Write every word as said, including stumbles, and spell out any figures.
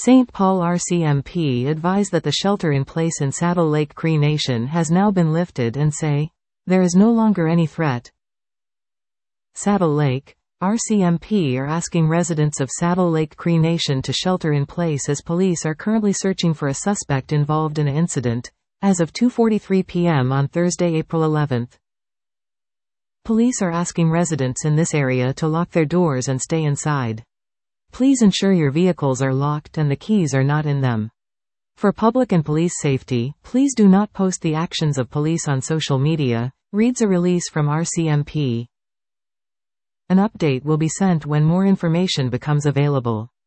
Saint Paul R C M P advise that the shelter-in-place in Saddle Lake Cree Nation has now been lifted and say, there is no longer any threat. Saddle Lake, R C M P are asking residents of Saddle Lake Cree Nation to shelter in place as police are currently searching for a suspect involved in an incident, as of two forty-three p m on Thursday, April eleventh. Police are asking residents in this area to lock their doors and stay inside. Please ensure your vehicles are locked and the keys are not in them. For public and police safety, please do not post the actions of police on social media, reads a release from R C M P. An update will be sent when more information becomes available.